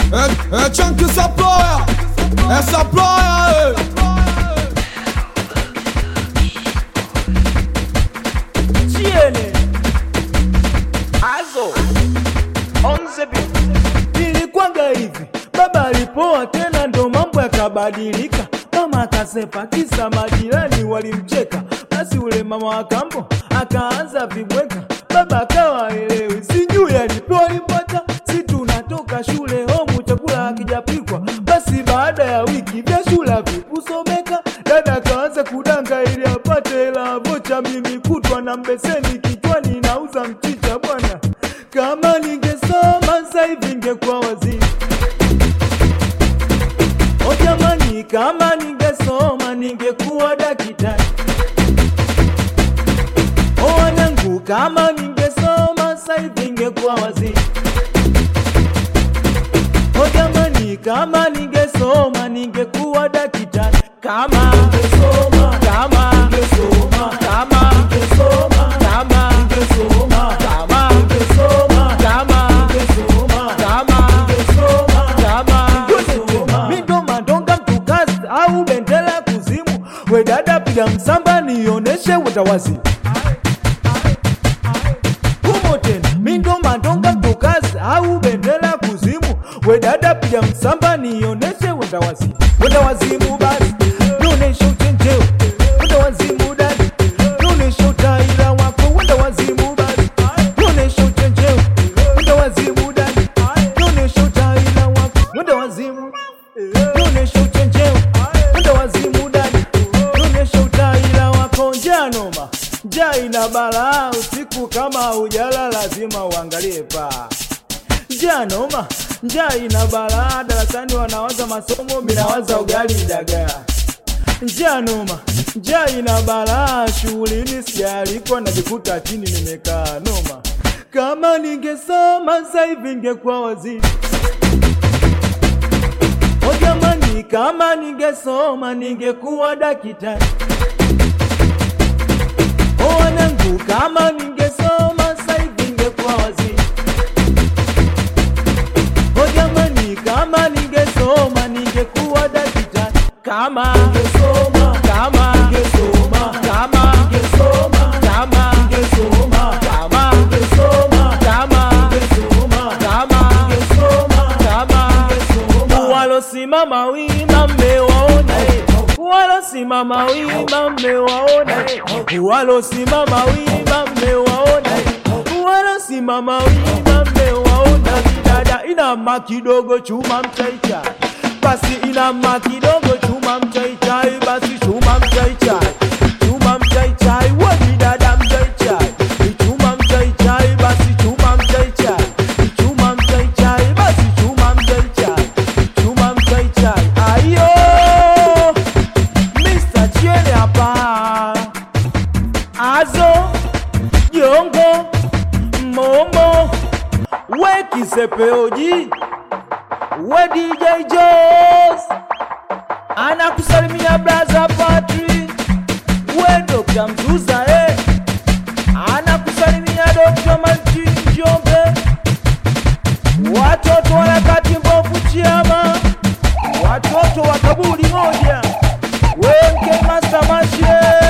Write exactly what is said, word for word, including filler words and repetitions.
É, é tchan que essa ploia, essa ploia, Tiene Azo Onze bi Nilikwanga hivi, baba alipoa tena ndo mambo yakabadilika. Mama akasepa kisa majirani walimcheka. Basi ule mama wa kambo akaanza vibweka. Baba akawa elewi, sijui alipewa alipata. Si tunatoka shule homu chakula hakijapikwa. Basi baada ya wiki vya shule havikusomeka. Dada akaanza kudanga ili apate hela vocha. Mimi kutwa na mbeseni kichwani nauza mchicha bwana. Kama ningesoma sasa hivi ningekuwa waziri. O jamani, kama ningesoma ningekuwa daktari. O wanangu, kama ningesoma sasa hivi ningekuwa waziri. O jamani, kama ningesoma ningekuwa daktari. Kama ningesoma, kama ningesoma, kama ningesoma, kama ningesoma, kama ningesoma, kama ningesoma, kama ningesoma, kama ningesoma. Mindo mandonga mtukazi au bendera kuzimu. We dada piga msamba nioneshe utawazi. Kumo tena, mindo mandonga mtukazi au bendera kuzimu. We dada piga msamba nioneshe utawazi. Utawazimu basi, nioneshe uchenjeo. Utawazimu dadi, nioneshe utaila wako. Utawazimu basi, nioneshe uchenjeo. Utawazimu dadi, nioneshe utaila wako. Utawazimu, nioneshe uchenjeo. Utawazimu dadi, nioneshe utaila wako. Njaa noma, njaa ina balaa. Usiku kama ujala lazima uangalie paa. Njaa noma, njaa ina balaa. Darasani wanawaza masomo, minawaza ugali dagaa. Njaa noma, njaa ina balaa. Shughulini sijaliko najikuta chini nimekaa noma. Kama ningesoma sasa hivi ningekuwa waziri. O jamani, kama ningesoma ningekuwa daktari. O wanangu, kama ningesoma sasa hivi ningekuwa waziri. O jamani, kama ningesoma ningekuwa daktari. Kama ningesoma, kama ningesoma, kama ningesoma, kama ningesoma, kama ningesoma, kama ningesoma, kama ningesoma, kama ningesoma. Walosimama wima mmewaona, walosimama wima mmewaona, walosimama wima mmewaona, walosimama wima mmewaona. Dada inama kidogo chuma mchaicha. Basi inama kidogo chuma mchaichai. Basi chuma mchaichai, chuma mchaichai. Wadi dada mchaichai, chuma mchaichai. Basi chuma mchaichai, chuma mchaichai. Basi chuma mchaichai, chuma mchaichai. Ayo Mister Chiene hapa. Azo Jongo Momo we Kisepeoji, we D J Jones, anakusalimia Brother Patrick, we Doctor Mzuza eh, anakusalimia Doctor Martin Jombe, watoto wanakati mbovu chiama, watoto wa kaburi moja, we Mke Master Mashe.